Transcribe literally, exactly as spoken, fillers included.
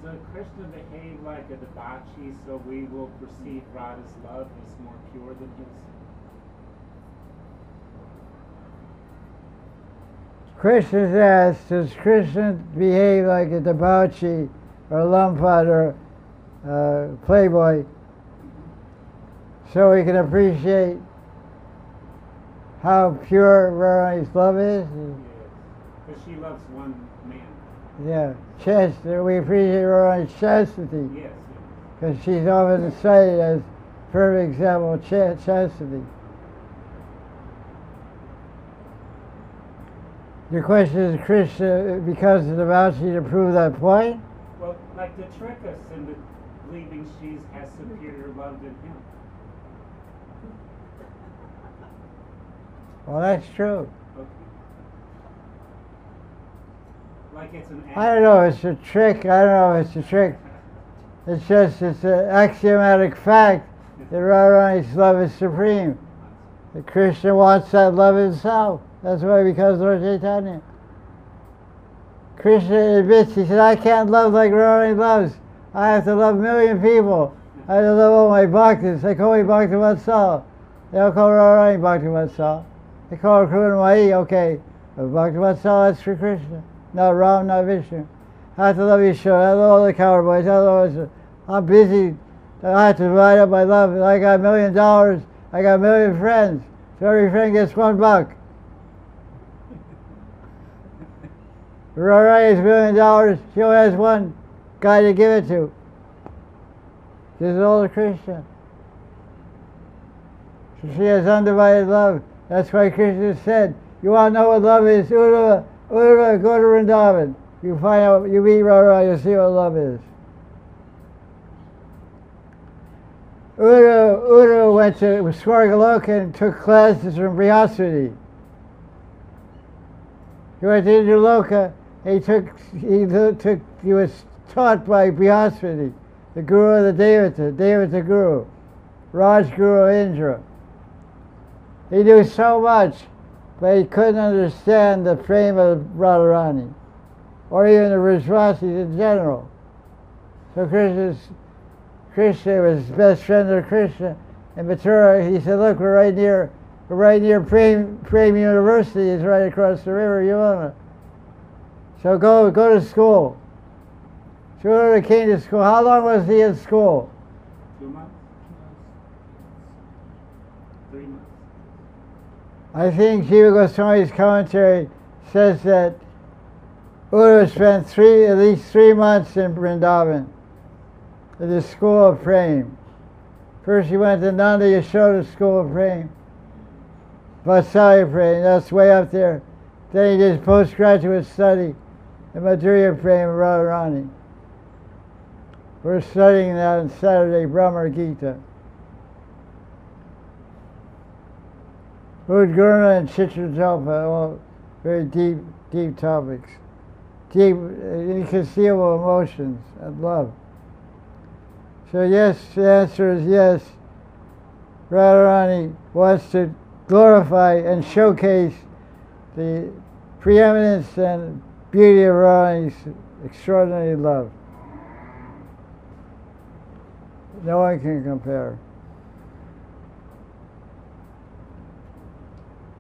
So Krishna behaved like a debauchee, so we will perceive Radha's love as more pure than his. Krishna asked, does Krishna behave like a debauchee or a lumpot or uh, playboy so we can appreciate how pure Radharani's love is? Yes, because she loves one man. Yeah, chastity. We appreciate Radharani's chastity Yes, yes. because she's often cited as a perfect example of ch- chastity. Your question is, Krishna, because of the devotee, to prove that point? Well, like to trick us into believing she has superior love than him. Well, that's true. Okay. Like it's an I don't know if it's a trick. I don't know if it's a trick. It's just, it's an axiomatic fact that Radharani's love is supreme. That Krishna wants that love himself. That's why he becomes Lord Chaitanya. Krishna admits, he said, I can't love like Radharani loves. I have to love a million people. I have to love all my bhaktas. They call me Bhakti Vatsal. They don't call Radharani Bhakti Vatsal. They call her Krunamai, okay. But Bhakti Vatsal, that's for Krishna. Not Ram, not Vishnu. I have to love Yeshua. I love all the coward boys. Otherwise, I'm busy. I have to divide up my love. I got a million dollars. I got a million friends. So every friend gets one buck. Radharani has a million dollars. She only has one guy to give it to. This is all to Krishna. So she has undivided love. That's why Krishna said, you want to know what love is? Uddhava, Uddhava, go to Vrindavan. You find out, you meet Radharani, you'll see what love is. Uddhava, Uddhava went to Swargaloka and took classes from Brihaspati. He went to Indraloka. He took, he took, he was taught by Brihaspati, the guru of the Devata, Devata guru, Raj Guru of Indra. He knew so much, but he couldn't understand the frame of Radharani, or even the Vrajvasis in general. So Krishna's, Krishna was his best friend of Krishna. In Mathura, he said, look, we're right near, we're right near Prem, Prem University, is right across the river, Yamuna. So go, go to school. So Uddhava came to school. How long was he in school? Two months? Three months. I think Jiva Goswami's commentary says that Uddhava spent three, at least three months in Vrindavan, at the school of Prem. First he went to Nanda Yashoda School of Prem, Vatsalya Prem, that's way up there. Then he did postgraduate study in Madhurya Prem and Radharani. We're studying that on Saturday, Brahma Gita. Udgurna and Chitrajalpa, all very deep, deep topics. Deep, inconceivable emotions and love. So yes, the answer is yes. Radharani wants to glorify and showcase the preeminence and beauty of Radharani's extraordinary love. No one can compare.